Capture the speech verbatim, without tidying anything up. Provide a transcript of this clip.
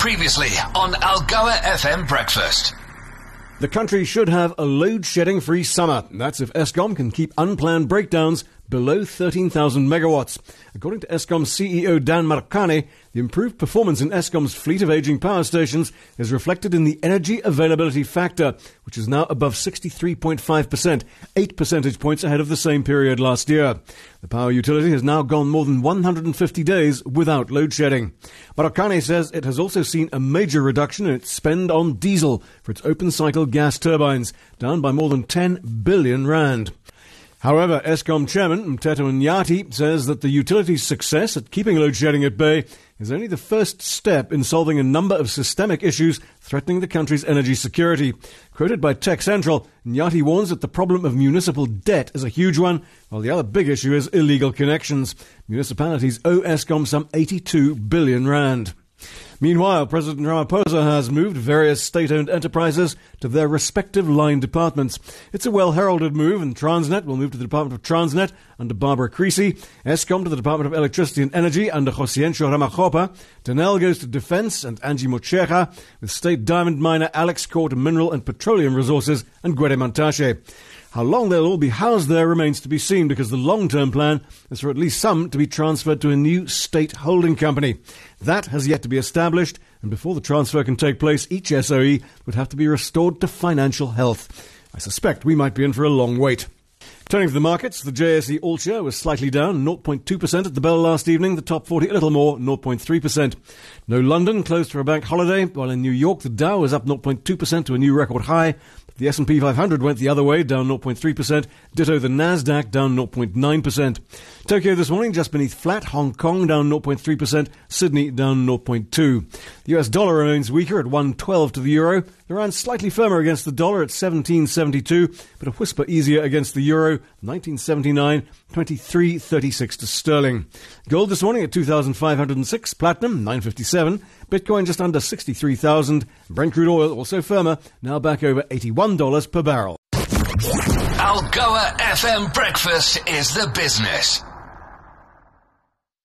Previously on Algoa F M Breakfast. The country should have a load-shedding-free summer. That's if Eskom can keep unplanned breakdowns below thirteen thousand megawatts. According to Eskom C E O Dan Markane, the improved performance in Eskom's fleet of aging power stations is reflected in the energy availability factor, which is now above sixty-three point five percent, eight percentage points ahead of the same period last year. The power utility has now gone more than one hundred fifty days without load shedding. Markane says it has also seen a major reduction in its spend on diesel for its open-cycle gas turbines, down by more than ten billion rand. However, Eskom chairman Mteto Nyati says that the utility's success at keeping load shedding at bay is only the first step in solving a number of systemic issues threatening the country's energy security. Quoted by Tech Central, Nyati warns that the problem of municipal debt is a huge one, while the other big issue is illegal connections. Municipalities owe Eskom some eighty-two billion rand. Meanwhile, President Ramaphosa has moved various state-owned enterprises to their respective line departments. It's a well-heralded move, and Transnet will move to the Department of Transnet under Barbara Creasy, Eskom to the Department of Electricity and Energy under Josiencio Ramakgopa, Denel goes to Defence and Angie Mochega, with state diamond miner Alex Core to Mineral and Petroleum Resources and Gwede Mantashe. How long they'll all be housed there remains to be seen, because the long-term plan is for at least some to be transferred to a new state holding company. That has yet to be established, and before the transfer can take place, each S O E would have to be restored to financial health. I suspect we might be in for a long wait. Turning to the markets, the J S E All-Share was slightly down, zero point two percent at the bell last evening. The top forty a little more, zero point three percent. No London closed for a bank holiday, while in New York the Dow was up zero point two percent to a new record high. The S and P five hundred went the other way, down zero point three percent. Ditto the Nasdaq, down zero point nine percent. Tokyo this morning just beneath flat. Hong Kong down zero point three percent. Sydney down zero point two percent. The U S dollar remains weaker at one twelve to the euro. The rand slightly firmer against the dollar at seventeen seventy-two, but a whisper easier against the euro, nineteen seventy-nine, twenty-three thirty-six to sterling. Gold this morning at two thousand five hundred six, platinum nine fifty-seven, Bitcoin just under sixty-three thousand, Brent crude oil also firmer, now back over eighty-one dollars per barrel. Algoa F M Breakfast is the business.